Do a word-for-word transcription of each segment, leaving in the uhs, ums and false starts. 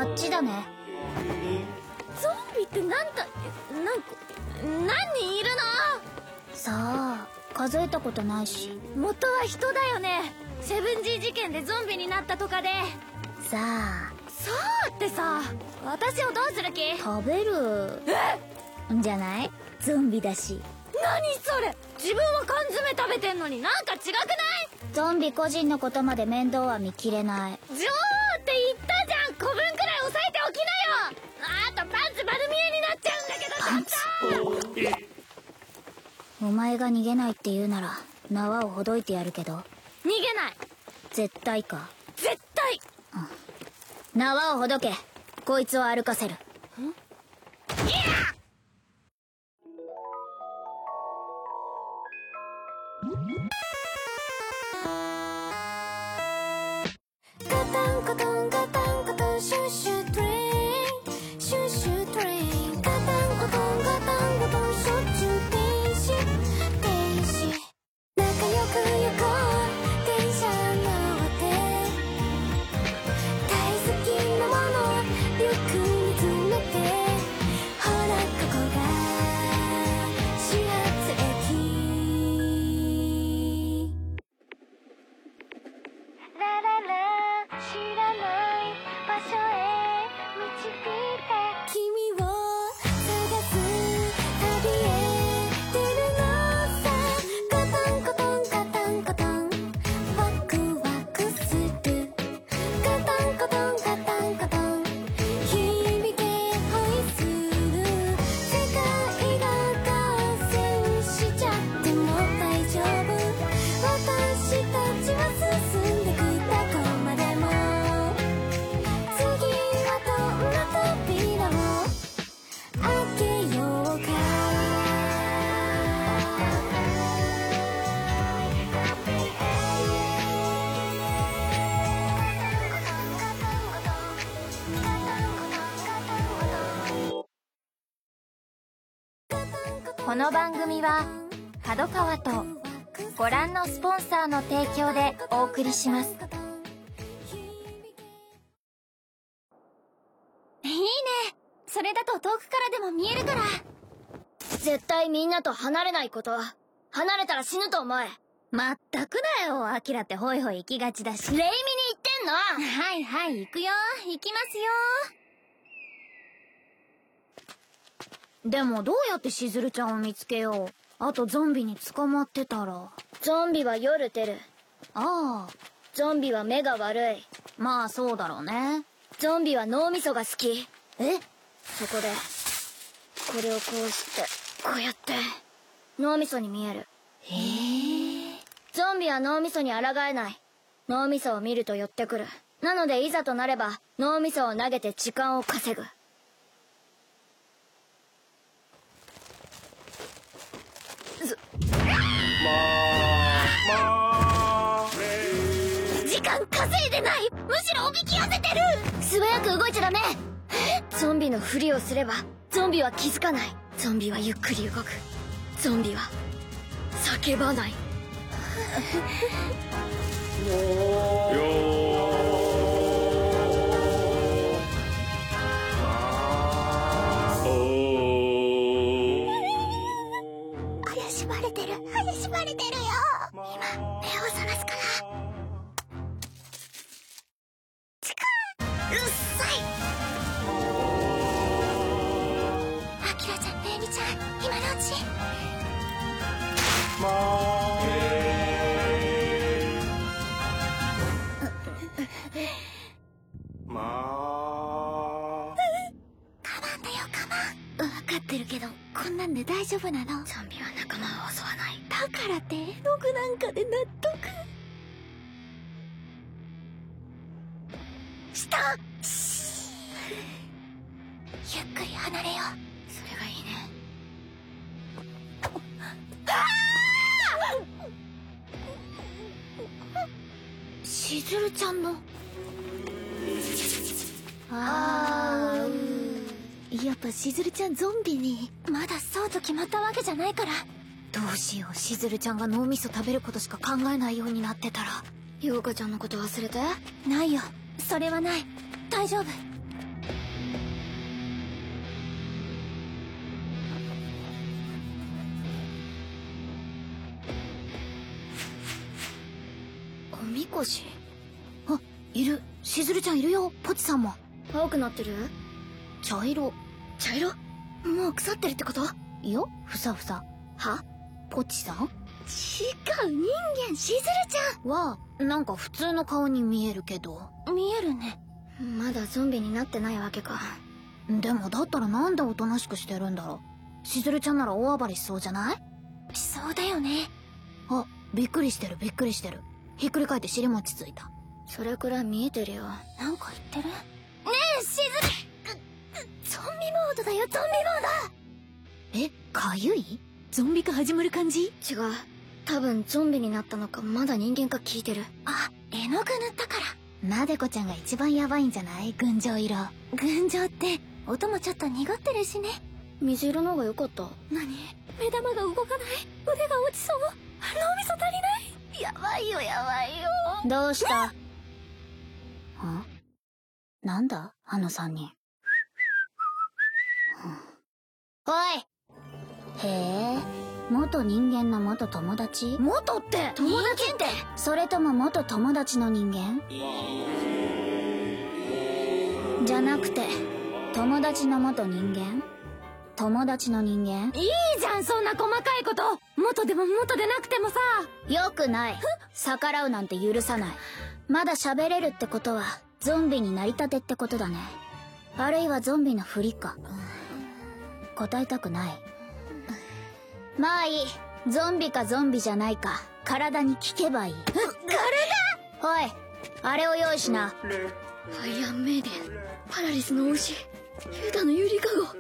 あっちだね。 ゾンビってなんかなんか何人いるの？ さあ、数えたことないし。 元は人だよね。セブンジー事件でゾンビになったとかで。 さあ。 さあってさ、私をどうする気？ 食べる。 え？ んじゃない？ゾンビだし。 何それ？自分は缶詰食べてんのになんか違くない？ ゾンビ個人のことまで面倒は見きれない。 女王って言ったじゃん。古文くらい押さえておきなよ。あとパンツ丸見えになっちゃうんだけど。パンツ。 お前が逃げないって言うなら縄をほどいてやるけど。 逃げない。 絶対か？ 絶対。 うん、縄をほどけ。こいつを歩かせる。ん？いや！ ガタンガタンガタンガタンシュシュトレインシュシュトレインガタンガタンガタンガタンしょっちゅう停止停止仲良く行こう電車乗って大好きなものリュックに詰めてほらここが始発駅ラララ知らない場所へ導いて君を探す旅へ出るのさガタンガタンガタンガタンワクワクするガタンガタンガタンガタン響け恋する世界が脱線しちゃっても大丈夫私たちは進んでくどこまでも次はどんな扉を開けようかこの番組は角川とご覧のスポンサーの提供でお送りします。いいね。それだと遠くからでも見えるから。 絶対みんなと離れないこと。離れたら死ぬと思え。 まったくだよ。アキラってホイホイ行きがちだし。 レイミに行ってんの？ はいはい、行くよ。行きますよ。 でもどうやってしずるちゃんを見つけよう。あとゾンビに捕まってたら。ゾンビは夜出る。 ああ。 ゾンビは目が悪い。 まあそうだろうね。 ゾンビは脳みそが好き。 え？ そこでこれをこうしてこうやって脳みそに見える。 へえ。 ゾンビは脳みそに抗えない。脳みそを見ると寄ってくる。なのでいざとなれば脳みそを投げて時間を稼ぐ。 まあまあ時間稼いでない。むしろおびき寄せてる。 素早く動いちゃダメ。ゾンビのふりをすればゾンビは気づかない。ゾンビはゆっくり動く。ゾンビは叫ばない。 怪しまれてる。怪しまれてるよ。今目を覚ますから。チクッ。うっさい。アキラちゃん、レイミちゃん、今のうち。 まあまあカバンだよ、カバン。分かってるけど、こんなんで大丈夫なの？ ゾンビは仲間を襲わない。 だからって絵の具なんかで納得した。ゆっくり離れよう。 それがいいね。しずるちゃんのあー、やっぱしずるちゃんゾンビに。まだそうと決まったわけじゃないから。 どうしよう。しずるちゃんが脳みそ食べることしか考えないようになってたら。ようかちゃんのこと忘れて？ ないよ、それはない。大丈夫。 おみこし。 あ、いる。しずるちゃんいるよ。ポチさんも。 青くなってる？ 茶色。 茶色？もう腐ってるってこと？ いや、ふさふさ。 は？ ポチさん？ 違う、人間、しずるちゃんは、なんか普通の顔に見えるけど。 見えるね。まだゾンビになってないわけか。 でもだったらなんでおとなしくしてるんだろう。しずるちゃんなら大暴れしそうじゃない？ しそうだよね。 あ、びっくりしてるびっくりしてる。ひっくり返って尻餅ついた。 それくらい見えてるよ。 なんか言ってる？ ねえ、しずるゾンビモードだよ、ゾンビモード。 え、かゆい？ゾンビ化始まる感じ？ 違う。多分ゾンビになったのかまだ人間か聞いてる。 あ、絵の具塗ったから。なでこちゃんが一番ヤバいんじゃない？群青色。群青って音もちょっと濁ってるしね。 水色の方が良かった。 何？目玉が動かない。腕が落ちそう。脳みそ足りない。 やばいよやばいよ。 どうした？ん？なんだあの三人。おい。へえ、元人間の元友達？ 元って友達って？ それとも元友達の人間？じゃなくて友達の元人間？友達の人間？ いいじゃん、そんな細かいこと。元でも元でなくてもさ。 よくない。逆らうなんて許さない。まだ喋れるってことはゾンビになりたてってことだね。あるいはゾンビのふりか。答えたくない。まあいい。ゾンビかゾンビじゃないか体に聞けばいい。体？おい、あれを用意しな。 ファイアンメイデン、パラリスの王子、ユダのゆりかご。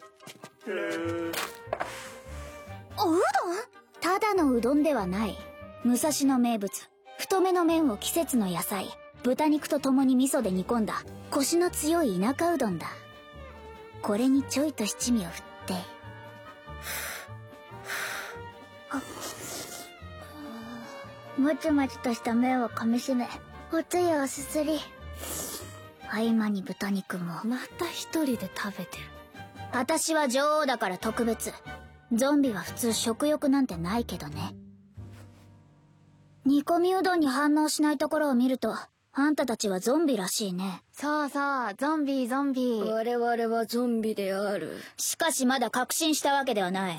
おうどん？ただのうどんではない。武蔵野名物、太めの麺を季節の野菜、豚肉と共に味噌で煮込んだコシの強い田舎うどんだ。これにちょいと七味を振ってもちもちとした麺を噛みしめ、おつゆをすすり、合間に豚肉も。 また一人で食べてる。 私は女王だから特別。ゾンビは普通食欲なんてないけどね。煮込みうどんに反応しないところを見ると、あんたたちはゾンビらしいね。 そうそう、ゾンビゾンビ。我々はゾンビである。 しかしまだ確信したわけではない。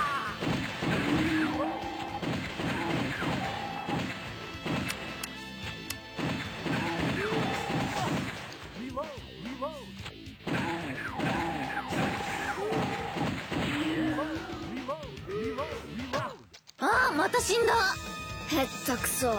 ああ、また死んだ。へったくそ。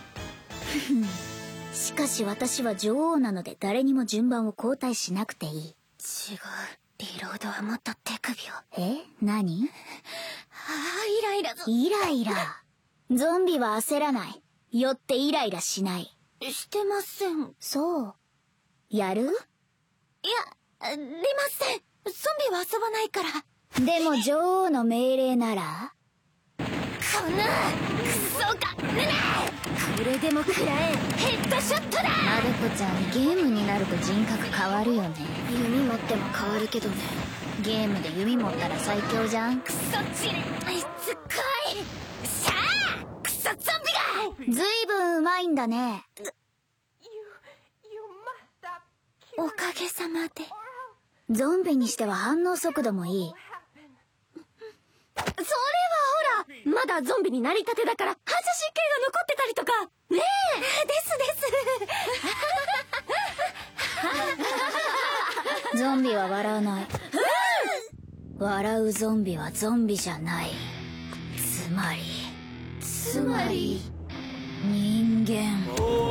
しかし私は女王なので誰にも順番を交代しなくていい。違う。 リロードはもっと手首を。 え？何？ ああ、イライラ。 イライラ。ゾンビは焦らない。よってイライラしない。 してません。 そう。やる？ いや、出ません。ゾンビは遊ばないから。 でも女王の命令なら？ こんなクソがぬな。これでも食らえ。ヘッドショットだ。 なでこちゃん、ゲームになると人格変わるよね。 弓持っても変わるけどね。 ゲームで弓持ったら最強じゃん。 クソチリあいつ来い。しゃあクソゾンビが。 ずいぶんうまいんだね。 おかげさまで。 ゾンビにしては反応速度もいい。 それはほら、まだゾンビになりたてだから反射神経が残ってたりとかねえ。ですです。 ゾンビは笑わない。笑うゾンビはゾンビじゃない。つまりつまり人間。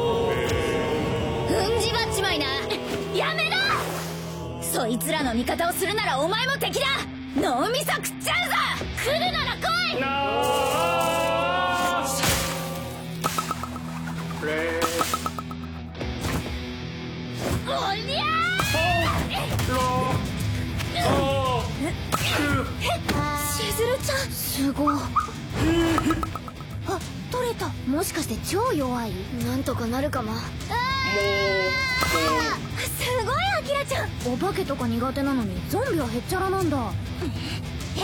踏んじまっちまいな。 やめろ。 そいつらの味方をするならお前も敵だ。脳みそ食っちゃうぞ。来るなら来い。 おりゃー。しずるちゃんすごい。あ、取れた。もしかして超弱い？ なんとかなるかも。すごい、アキラちゃん。 お化けとか苦手なのにゾンビはへっちゃらなんだ。 へえ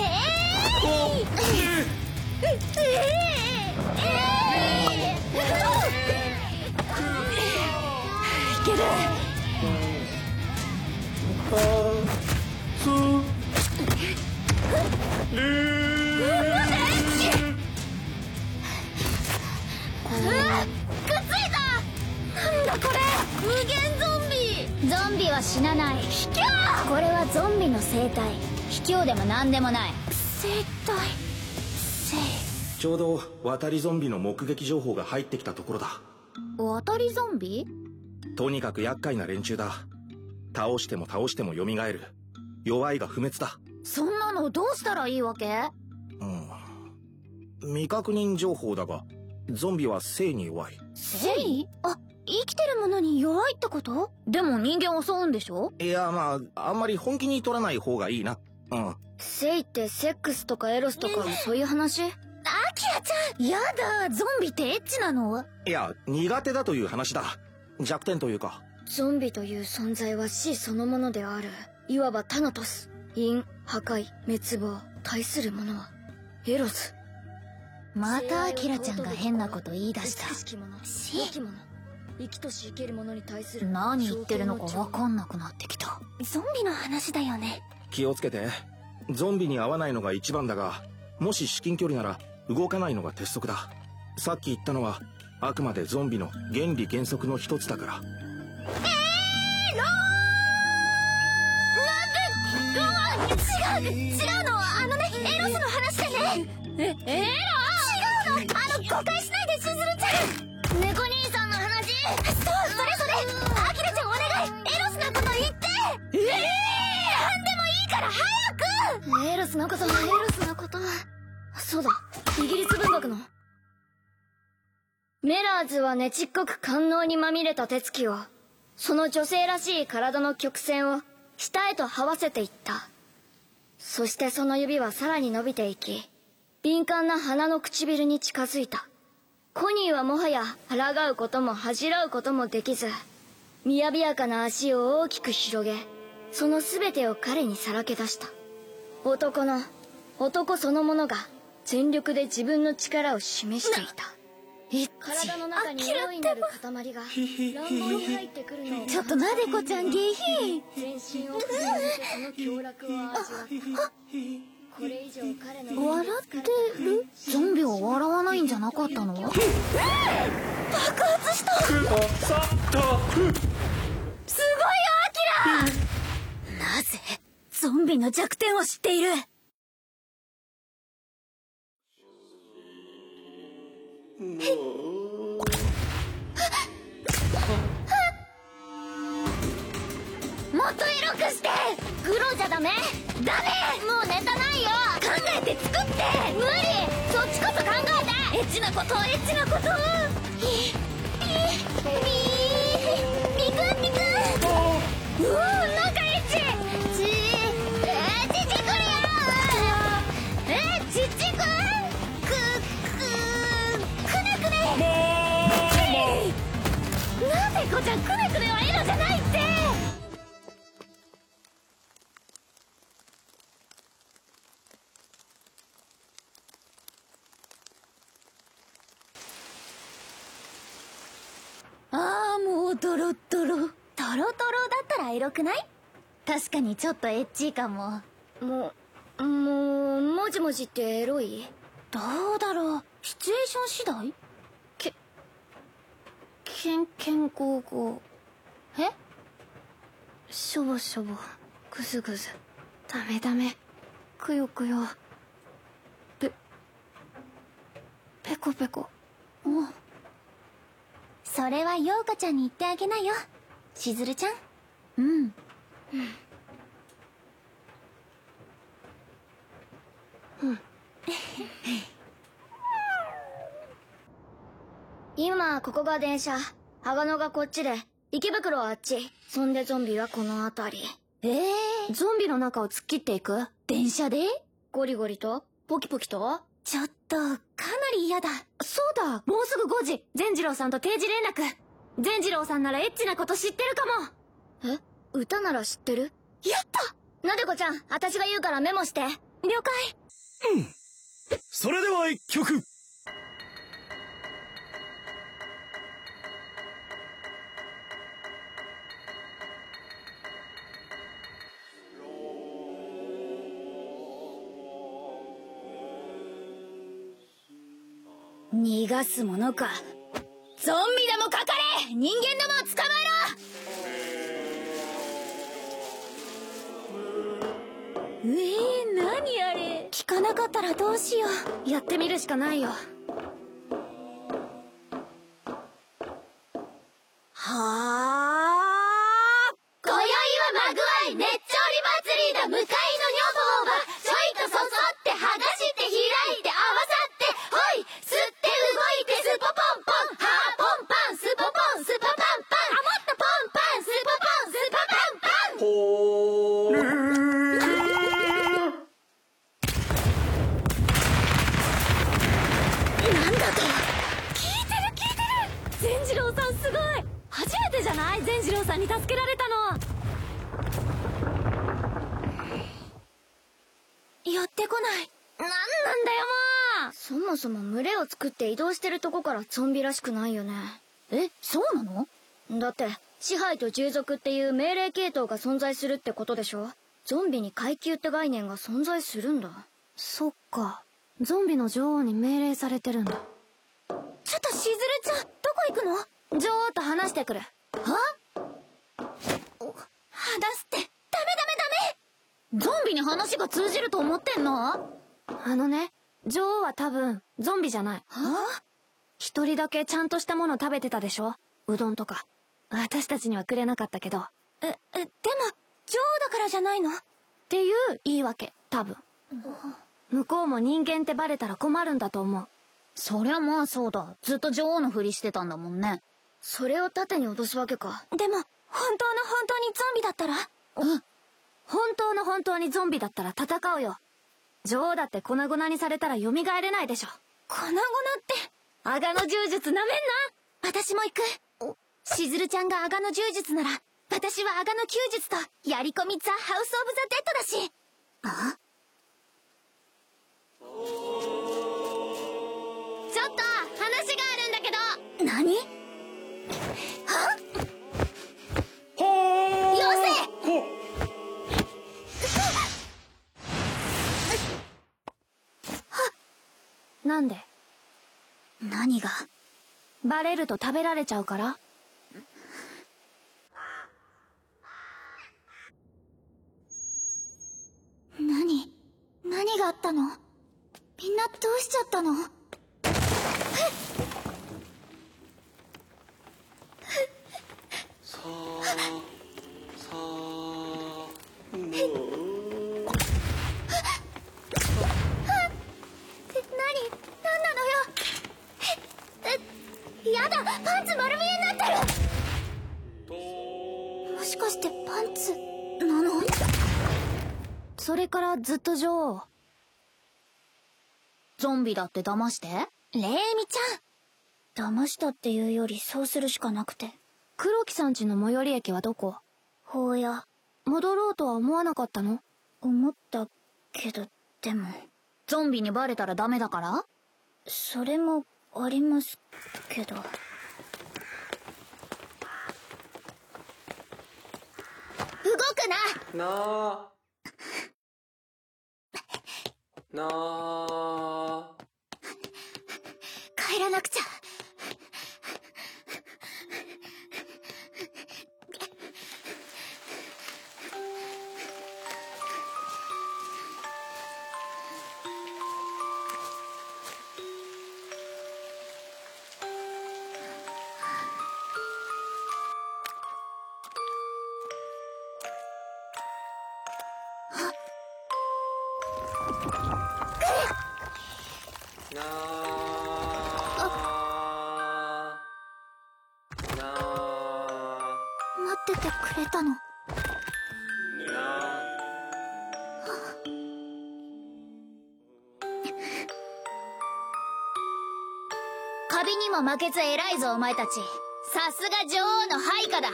ー。ええー。ええー。 る。 かするうわっ、くっついた。なんだこれ、無限ゾンビ。 ゾンビは死なない。 卑怯。 これはゾンビの生態。卑怯でも何でもない。 生態。生。 ちょうど渡りゾンビの目撃情報が入ってきたところだ。 渡りゾンビ？ とにかく厄介な連中だ。倒しても倒しても蘇る。弱いが不滅だ。 そんなのどうしたらいいわけ？ うん。未確認情報だが、ゾンビは生に弱い。 生？あ、生きてるものに弱いってこと？でも人間襲うんでしょ？ いや、まああんまり本気に取らない方がいいな。うん。 生ってセックスとかエロスとか、そういう話？ アキラちゃん、やだ、ゾンビってエッチなの？ いや、苦手だという話だ。弱点というか。 ゾンビという存在は死そのものである。いわばタナトス。因、破壊、滅亡。対するものはエロス。 またアキラちゃんが変なこと言い出した。 美しきもの、良きもの、生きとし生けるものに対する。 何言ってるのか分かんなくなってきた。 ゾンビの話だよね。 気をつけて。ゾンビに会わないのが一番だが、もし至近距離なら動かないのが鉄則だ。さっき言ったのはあくまでゾンビの原理原則の一つだから。 えー、ローなんで、違う違うの、あのね、エロスの話でね。え、エロ？違うの、あの、誤解しないで、しずるちゃん。猫兄さんの話。そう、それそれ。アキラちゃんお願い、エロスなこと言って。ええー、なんでもいいから早く。エロスのこと、エロスのこと。そうだ、イギリス文学の。メラーズはねちっこく官能にまみれた手つきを、その女性らしい体の曲線を下へと這わせていった。そしてその指はさらに伸びていき、敏感な鼻の唇に近づいた。コニーはもはや抗うことも恥じらうこともできず、みやびやかな足を大きく広げ、その全てを彼にさらけ出した。男の、男そのものが全力で自分の力を示していた。体の中に大いなる塊が乱暴に入ってくるのを、 ちょっとなでこちゃん下品。 全身を震わせその凶楽を味わった。これ以上彼の笑ってる？ゾンビは笑わないんじゃなかったの？爆発した。 さったすごいよ、アキラ。なぜゾンビの弱点を知っている？ もっとエロくして。グロじゃダメ。ダメ。もうネタないよ。考えて作って。無理。そっちこそ考えて。エッチなことエッチなこと。ピピピピクピク。うわ、なんかエッチ。ちえー、ちちくりよ。えー、ちちくくくくねくね。なでこちゃん、くねくねはエロじゃないって。 ああ、もうドロッドロ。ドロドロだったらエロくない？確かにちょっとエッチーかも。 もう、もう、もじもじってエロい？ どうだろう。シチュエーション次第？け、けんけんごーごー。え？ しょぼしょぼ、ぐずぐず、ダメダメ、くよくよ、ぺ、ペコペコ。 おう。それはヨーカちゃんに言ってあげなよ、しずるちゃん。うん。うん。 うん。今ここが電車、鋼野がこっちで、池袋はあっち、そんでゾンビはこの辺り。 ええー、ゾンビの中を突っ切っていく？電車で？ ゴリゴリとポキポキと？ ちょっとかなり嫌だ。そうだ、もうすぐごじ。善次郎さんと定時連絡。善次郎さんならエッチなこと知ってるかも。え、歌なら知ってる？ やった。 なでこちゃん、私が言うからメモして。了解。うん。それでは一曲。 逃がすものか。ゾンビでもかかれ、人間どもを捕まえろ。うえー、何あれ。聞かなかったらどうしよう。やってみるしかないよ。はあ。今宵はマグワイ熱調理祭りだ。向かいの女房はちょいとそそって剥がして開いて合わさってほい、吸って動いてスポポンポン、はあポンパンスポポンスポパンパン、あもっとポンパンスポポンスポパンパン。ほーなんだと。聞いてる聞いてる。善次郎さんすごい。初めてじゃない？善次郎さんに助けられたの。寄ってこない。なんなんだよもう。 そもそも群れを作って移動してるとこからゾンビらしくないよね。 え、そうなの？ だって支配と従属っていう命令系統が存在するってことでしょ。ゾンビに階級って概念が存在するんだ。 そっか、ゾンビの女王に命令されてるんだ。ちょっとしずるちゃん、どこ行くの？女王と話してくる。は？話すって。ダメダメダメ。ゾンビに話が通じると思ってんの？あのね、女王は多分ゾンビじゃない。は？一人だけちゃんとしたもの食べてたでしょ？うどんとか。私たちにはくれなかったけど。え、え、でも女王だからじゃないの？っていう言い訳、多分。向こうも人間ってバレたら困るんだと思う。そりゃまあそうだ。ずっと女王のふりしてたんだもんね。 それを盾に脅すわけか。 でも本当の本当にゾンビだったら？うん。本当の本当にゾンビだったら戦うよ。女王だって粉々にされたら蘇れないでしょ。粉々ってアガの柔術なめんな。私も行く。しずるちゃんがアガの柔術なら私はアガの弓術とやり込みザ・ハウス・オブ・ザ・デッドだし。あ？ちょっと話があるんだけど。何？は？よせ！なんで？何が？バレると食べられちゃうから？何？何があったの？みんなどうしちゃったの？さあさあもう何？何なのよ。え、やだ、パンツ丸見えになってる。もしかしてパンツなの？それからずっと女王。ゾンビだって騙して？レイミちゃん。騙したっていうよりそうするしかなくて。黒木さんちの最寄り駅はどこ？荒野。戻ろうとは思わなかったの？思ったけど、でも。ゾンビにバレたらダメだから？それもありますけど。動くな！なあ。なあ。帰らなくちゃ。待っててくれたの？カビにも負けず偉いぞお前たち。さすが女王の配下だ。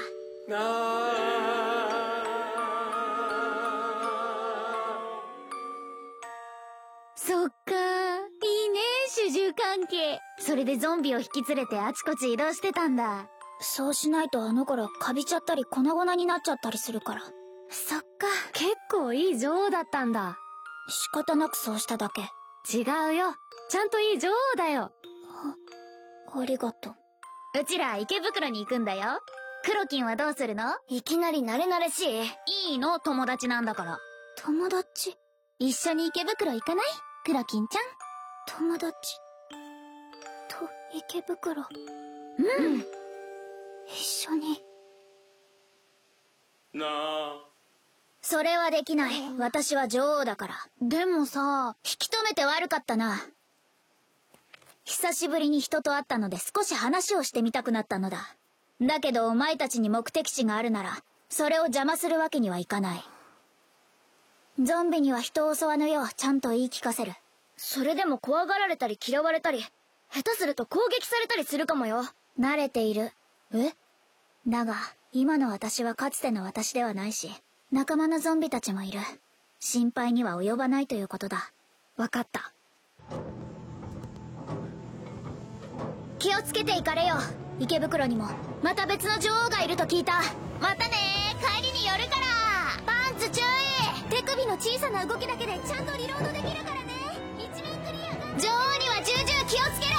そっかー、いいね主従関係。それでゾンビを引き連れてあちこち移動してたんだ。そうしないとあの頃カビちゃったり粉々になっちゃったりするから。そっか、結構いい女王だったんだ。仕方なくそうしただけ。違うよ、ちゃんといい女王だよ。あありがとう。 うちら池袋に行くんだよ。クロキンはどうするの？ いきなり慣れ慣れしい。 いいの、友達なんだから。 友達？ 一緒に池袋行かない？クロキンちゃん。 友達と池袋。 うん。 一緒に。 なあ。 それはできない。私は女王だから。 でもさ、 引き止めて悪かったな。久しぶりに人と会ったので少し話をしてみたくなったのだ。だけどお前たちに目的地があるなら、それを邪魔するわけにはいかない。ゾンビには人を襲わぬようちゃんと言い聞かせる。 それでも怖がられたり嫌われたり、下手すると攻撃されたりするかもよ。 慣れている。え？だが、今の私はかつての私ではないし、仲間のゾンビたちもいる。心配には及ばないということだ。 わかった。 気をつけて行かれよ。池袋にもまた別の女王がいると聞いた。 またねー、帰りに寄るから。 パンツ注意。手首の小さな動きだけでちゃんとリロードできるからね。一面クリア。 女王には重々気をつけ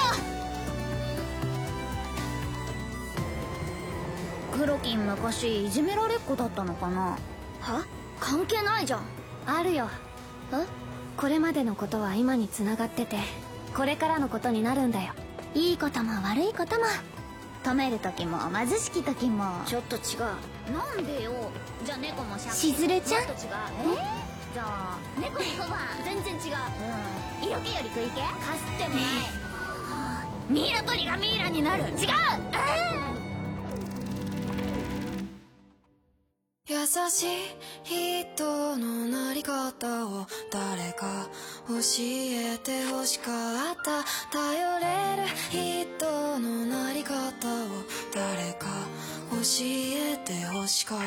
ろ。クロキン昔いじめられっ子だったのかな？ は？関係ないじゃん。 あるよ。 え？ これまでのことは今に繋がってて、これからのことになるんだよ。 いいことも悪いことも。 止める時も貧しき時も。 ちょっと違う。 なんでよ。じゃあ猫もシャン。 しずるちゃん。 もっと違う。え？じゃあ猫に小判。 全然違う。 うん。色気より食い気？かすってもない。ミイラ取りがミイラになる。違う。 優しい人のなり方を誰か教えてほしかった。頼れる人のなり方を誰か教えてほしかった。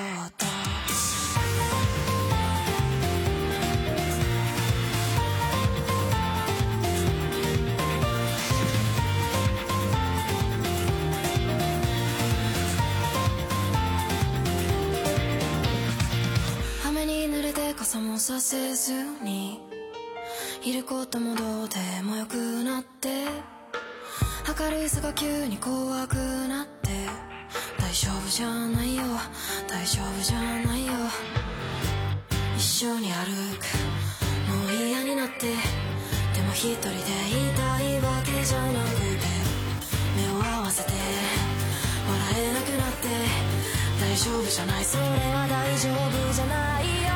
雨に濡れて傘もさせずにいることもどうでもよくなって、明るいさが急に怖くなって、大丈夫じゃないよ大丈夫じゃないよ。一緒に歩くもう嫌になって、でも一人でいたいわけじゃなくて、目を合わせて笑えなくなって、大丈夫じゃないそれは大丈夫じゃないよ。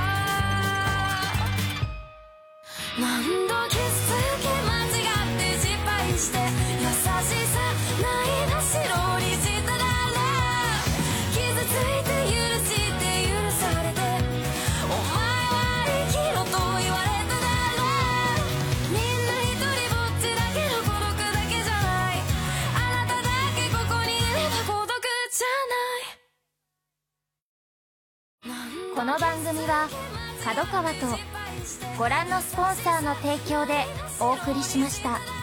何度傷つけ間違って失敗して、優しさないなしろにしたら、傷ついて許して許されて、お前は生きろと言われただろう。みんな一人ぼっちだけど孤独だけじゃない。あなただけここにいれば孤独じゃない。 この番組は角川とご覧のスポンサーの提供でお送りしました。